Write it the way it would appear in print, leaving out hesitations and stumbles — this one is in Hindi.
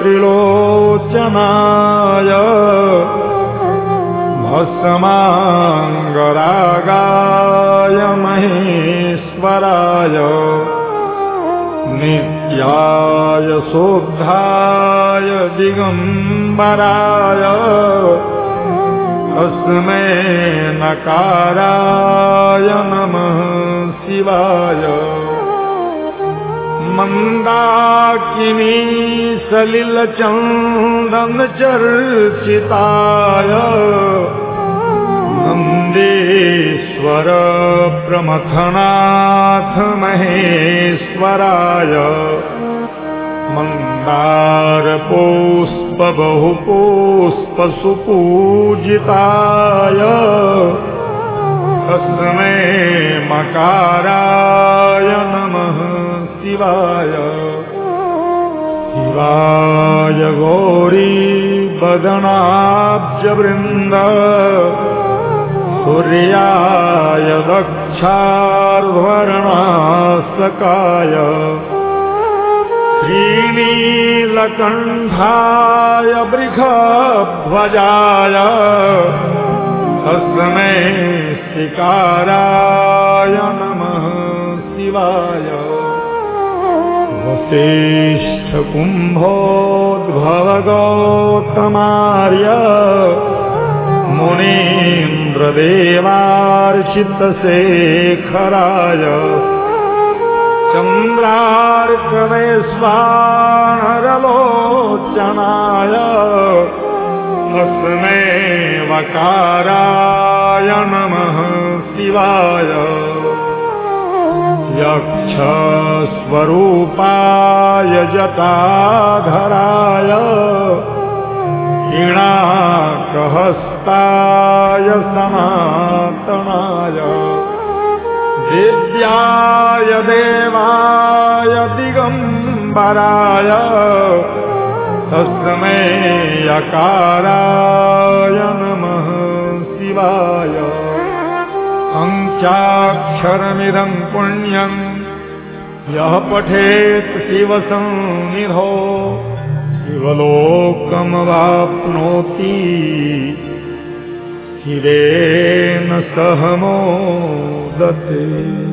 त्रिलोचनाय भस्मांगरागाय महेश्वराय नित्याय शुद्धाय दिगंबराय तस्मै नकाराय नमः शिवाय मंदाकिनी सलिलचंदन चर्चिताय नंदेश्वर प्रमथनाथ महेश्वराय मंदार पुष्प बहुपुष्प सुपूजिताय तस्मै मकाराय नमः शिवाय शिवाय गौरी बदनाब्ज वृंद सूर्याय दक्षार्वर्णासकाय श्रीनीलकंठाय वृषध्वजाय तस्मै शिकाराय नमः शिवाय वसिष्ठ कुंभोद्भव गौतमार्य मुनीन्द्र देवार्चित शेखराय चंद्रार्कवेश्वानरलोचनाय तस्मै वकाराय नमः शिवाय यक्ष स्वरूपाय जटाधराय पिनाकहस्ताय सनातनाय दिव्याय देवाय दिगंबराय तस्मै यकाराय नमः शिवाय पंचाक्षरमिदं पुण्यं यः पठेत् शिवसंनिधौ शिवलोकमवाप्नोति शिवेन सह मोदते।